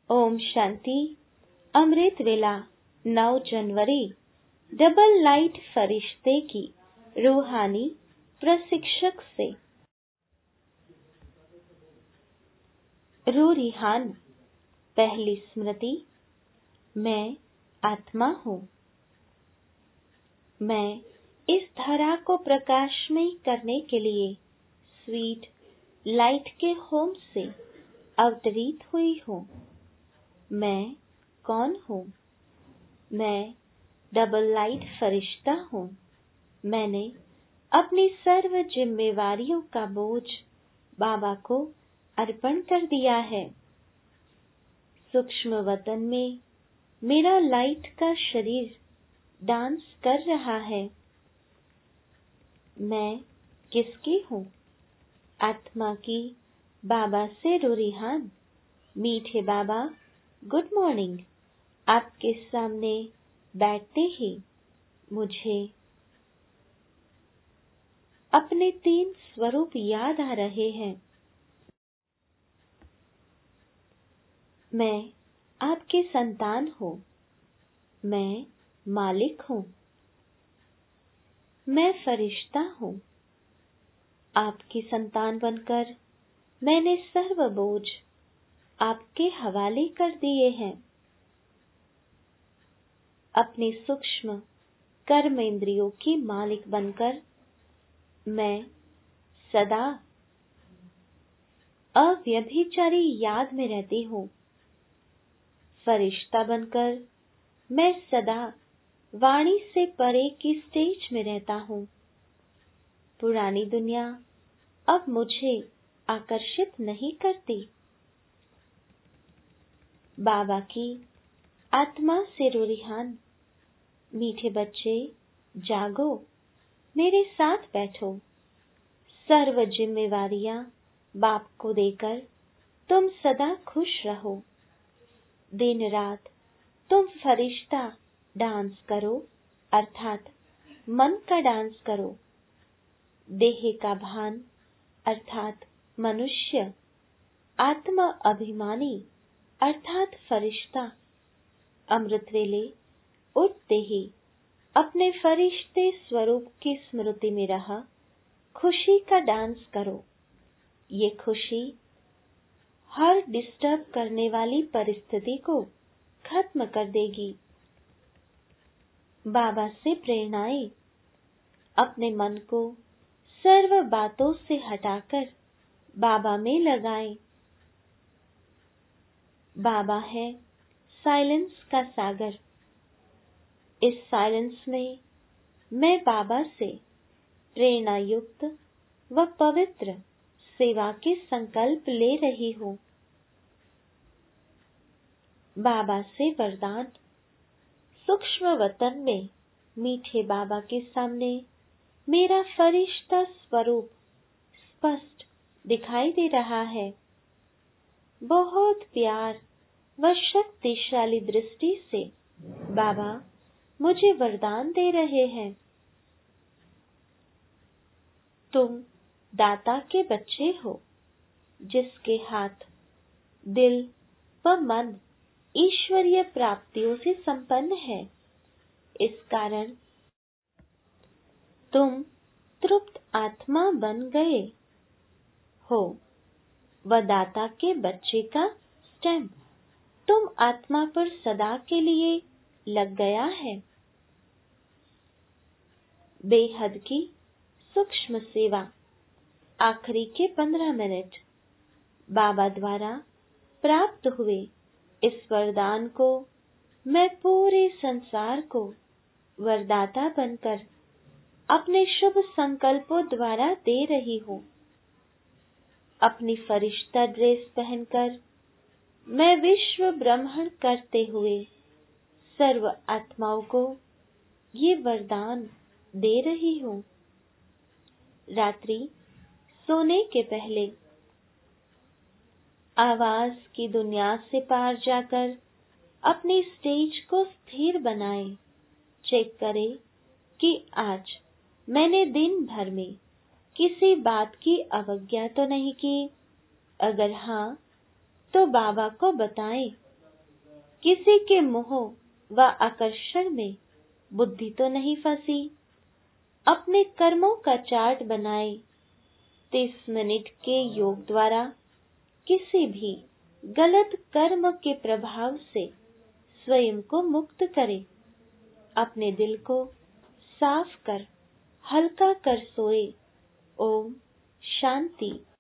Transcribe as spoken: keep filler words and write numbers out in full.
ओम शांति। अमृत वेला नौ जनवरी double light फरिश्ते की रूहानी प्रशिक्षक से। रूरिहान। पहली स्मृति। मैं आत्मा हूँ। मैं इस धरा को प्रकाशमय करने के लिए स्वीट लाइट के होम से अवतरित हुई हूँ। मैं कौन हूँ? मैं डबल लाइट फरिश्ता हूँ। मैंने अपनी सर्व जिम्मेवारियों का बोझ बाबा को अर्पण कर दिया है। सूक्ष्म वतन में मेरा लाइट का शरीर डांस कर रहा है। मैं किसकी हूँ? आत्मा की बाबा से रूरिहान। मीठे बाबा, गुड मॉर्निंग। आपके सामने बैठते ही मुझे अपने तीन स्वरूप याद आ रहे हैं। मैं आपकी संतान हूँ। मैं मालिक हूँ। मैं फरिश्ता हूँ। आपकी संतान बनकर मैंने सर्व बोझ आपके हवाले कर दिए हैं। अपनी सूक्ष्म कर्म इंद्रियों की मालिक बनकर मैं सदा अव्यभिचारी याद में रहती हूँ। फरिश्ता बनकर मैं सदा वाणी से परे की स्टेज में रहता हूँ। पुरानी दुनिया अब मुझे आकर्षित नहीं करती। बाबा की आत्मा से रूरिहान। मीठे बच्चे, जागो, मेरे साथ बैठो। सर्व जिम्मेवारियां बाप को देकर तुम सदा खुश रहो। दिन रात तुम फरिश्ता डांस करो, अर्थात मन का डांस करो। देह का भान अर्थात मनुष्य, आत्मा अभिमानी अर्थात फरिश्ता। अमृत वेले उठते ही अपने फरिश्ते स्वरूप की स्मृति में रहा खुशी का डांस करो। ये खुशी हर डिस्टर्ब करने वाली परिस्थिति को खत्म कर देगी। बाबा से प्रेरणाएं। अपने मन को सर्व बातों से हटाकर बाबा में लगाएं। बाबा है साइलेंस का सागर। इस साइलेंस में मैं बाबा से प्रेरणा युक्त व पवित्र सेवा के संकल्प ले रही हूँ। बाबा से वरदान। सूक्ष्म वतन में मीठे बाबा के सामने मेरा फरिश्ता स्वरूप स्पष्ट दिखाई दे रहा है। बहुत प्यार व शक्तिशाली दृष्टि से बाबा मुझे वरदान दे रहे हैं। तुम दाता के बच्चे हो, जिसके हाथ, दिल व मन ईश्वरीय प्राप्तियों से संपन्न है। इस कारण तुम तृप्त आत्मा बन गए हो व दाता के बच्चे का स्टैम्प तुम आत्मा पर सदा के लिए लग गया है। बेहद की सूक्ष्म सेवा। आखिरी के पंद्रह मिनट बाबा द्वारा प्राप्त हुए इस वरदान को मैं पूरे संसार को वरदाता बनकर अपने शुभ संकल्पों द्वारा दे रही हूँ। अपनी फरिश्ता ड्रेस पहनकर मैं विश्व भ्रमण करते हुए सर्व आत्माओं को ये वरदान दे रही हूँ। रात्रि सोने के पहले आवाज की दुनिया से पार जाकर अपनी स्टेज को स्थिर बनाए। चेक करें कि आज मैंने दिन भर में किसी बात की अवज्ञा तो नहीं की। अगर हाँ, तो बाबा को बताएं किसी के मोह व आकर्षण में बुद्धि तो नहीं फंसी। अपने कर्मों का चार्ट बनाए, तीस मिनट के योग द्वारा किसी भी गलत कर्म के प्रभाव से स्वयं को मुक्त करे। अपने दिल को साफ कर हल्का कर सोए। ओम शांति।